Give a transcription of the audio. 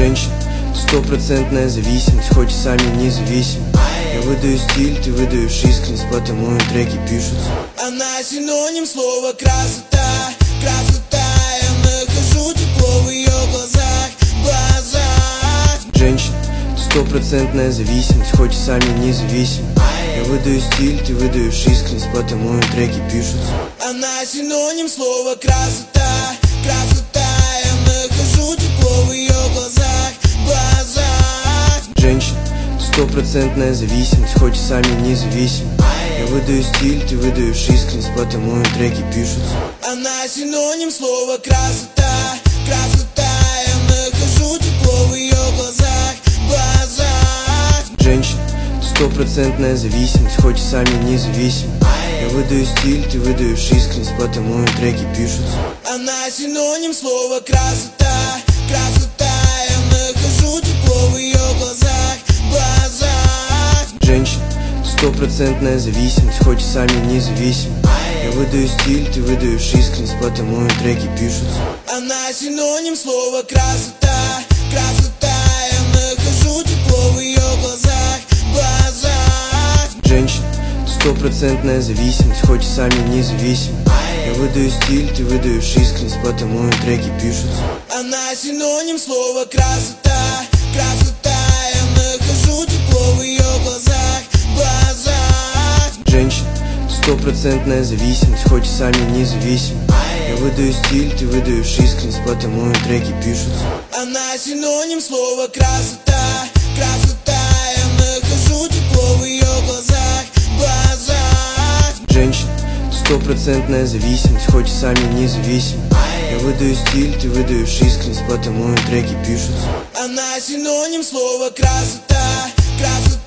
Женщина, стопроцентная зависимость, хоть и сами независимы. Я выдаю стиль, ты выдаешь искренность, потому и треки пишутся. Она синоним слова красота, красота. Я нахожу тепло в ее глазах, глазах. Женщина, стопроцентная зависимость, хоть и сами независимы. Я выдаю стиль, ты выдаешь искренность, потому и треки пишутся. Она синоним слова красота, красота. Я нахожу тепло в ее глазах, глазах. Женщина, стопроцентная зависимость, хоть и сами независимы. Я выдаю стиль, ты выдаешь искренность, потому и треки пишутся. Она синоним слова красота, красота. Я нахожу тепло в ее глазах, глазах. Женщина, стопроцентная зависимость, хоть и сами независимы. Я выдаю стиль, ты выдаешь искренность, потому и треки пишутся. Она синоним слова красота, красота. Я нахожу тепло в ее глазах, глазах. Женщина, стопроцентная зависимость, хоть и сами независимы. Я выдаю стиль, ты выдаешь искренность, потому и треки пишутся. Она синоним слова красота, красота. Я нахожу тепло в ее глазах, глазах. Женщина, стопроцентная зависимость, хоть и сами независимы. Я выдаю стиль, ты выдаешь искренность, потому и треки пишутся. Она синоним слова красота, красота. Я нахожу тепло в ее глазах, глазах. Женщина, стопроцентная зависимость, хоть и сами независимы. Я выдаю стиль, ты выдаешь искренность, потому и треки пишутся. Она синоним слова красота, красота. Я нахожу тепло в ее глазах, глазах. Женщина, стопроцентная зависимость, хоть и сами независимы. Я выдаю стиль, ты выдаешь искренность, потому и треки пишутся. Она синоним слова красота, красота.